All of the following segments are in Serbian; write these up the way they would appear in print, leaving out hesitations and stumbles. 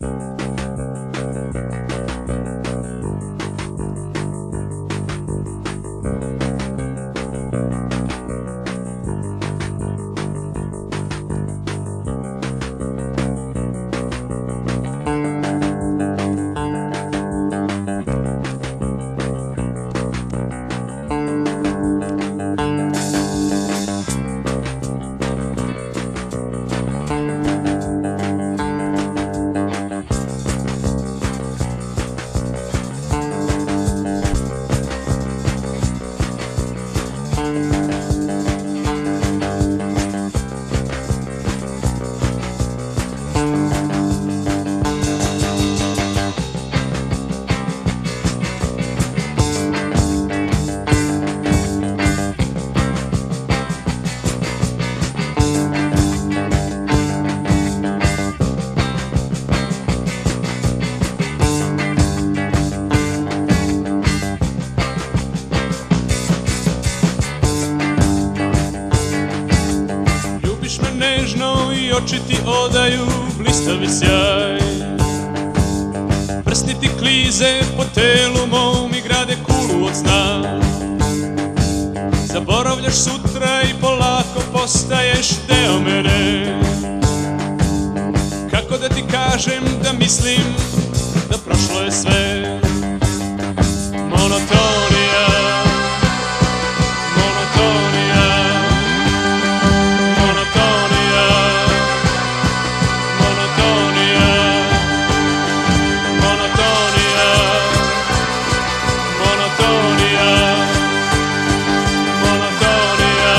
I oči ti odaju blistavi sjaj, prsti ti klize po telu mom i grade kulu od sna. Zaboravljaš sutra i polako postaješ deo mene. Kako da ti kažem da mislim da prošlo je sve. Monotonija, monotonija, monotonija, monotonija, monotonija, monotonija, monotonija.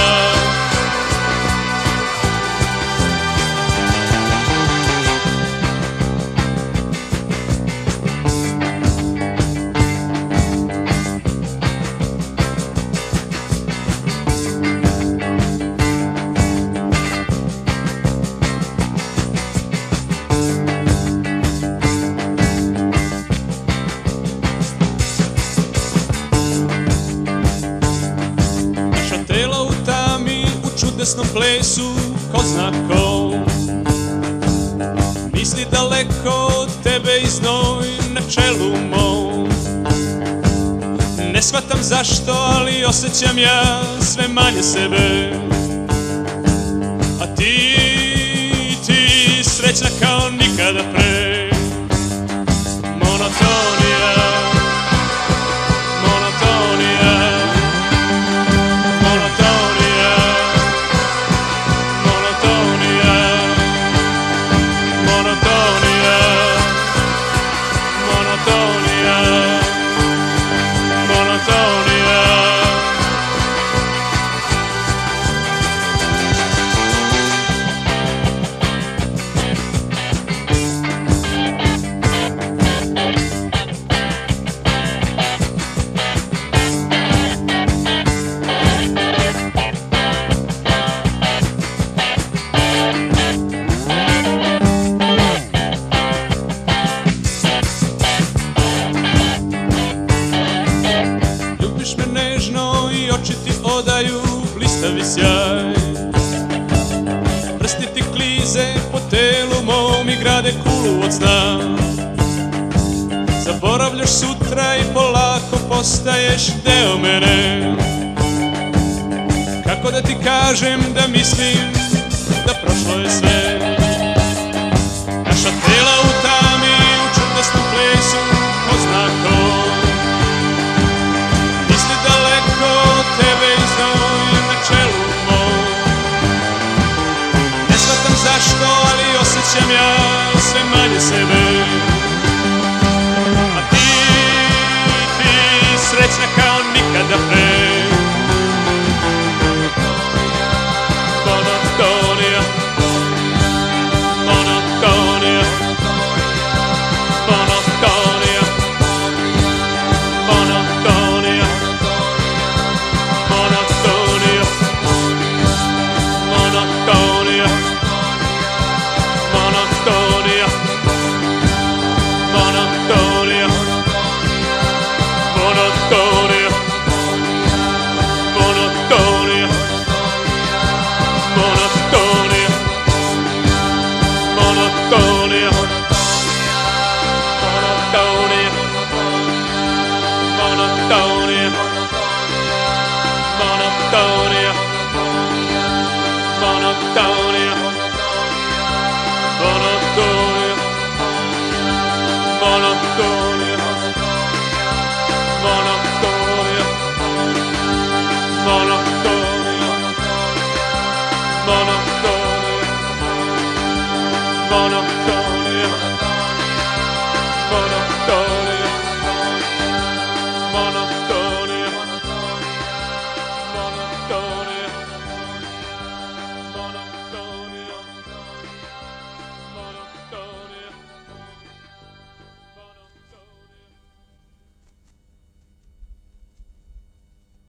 Tela u tami, u čudesnom plesu, ko zna ko. Misli daleko od tebe i znoj na čelu mom. Ne shvatam zašto, ali osjećam ja sve manje sebe. A ti srećna kao nikada pre. Monotonija, monotonija, monotonija, monotonija, monotonija, monotonija, monotonija. Ljubiš me nežno i oči ti odaju blistavi sjaj, prsti ti klize po telu mom i grade kulu od sna. Zaboravljaš sutra i polako postaješ deo mene. Kako da ti kažem da mislim da prošlo je sve.